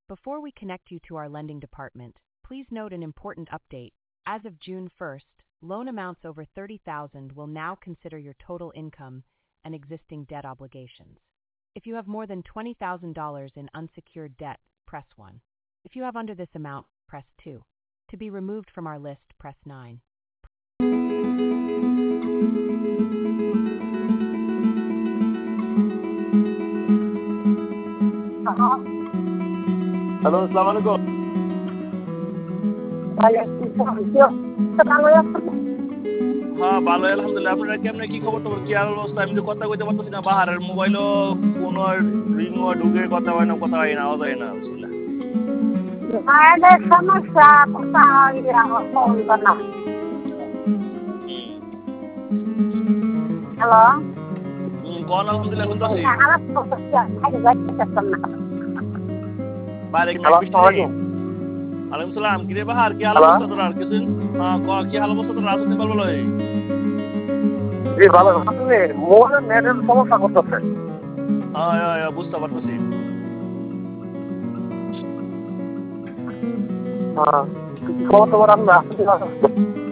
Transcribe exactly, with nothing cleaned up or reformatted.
Before we connect you to our lending department, please note an important update. As of June first, loan amounts over thirty thousand dollars will now consider your total income and existing debt obligations. If you have more than twenty thousand dollars in unsecured debt, press one. If you have under this amount, press two. To be removed from our list, press nine. Hello, আসসালামু আলাইকুম। হ্যাঁ, ভালো আলহামদুলিল্লাহ। আপনারা কেমনে কি খবর টবর কি আর অবস্থা? আমি তো কথা কইতে পারতেছি না, বাহারের মোবাইলও কোনো রিংও ঢুকে কথা হয় না, কথা হয় না, আওয়াজ হয় না বুঝলা। মায়েদের সমস্যা কথা হয় ফোন না। হ্যালো, হুম, কোন আলহামদুলিল্লাহ শুনতেছি। বাইরে কি নাক বৃষ্টি নেই? ওয়ালাইকুম সালাম। কিরে বাহার কি হাল অবস্থা তোর? আর কিছু কি হাল অবস্থা তোর? রাজনীতি বল বলো। জি ভালো। আসলে মোবাইলের নেটের সমস্যা করতেছে। হ্যাঁ হ্যাঁ বুঝতে পারতেছি। হ্যাঁ, খবর টবর আমরা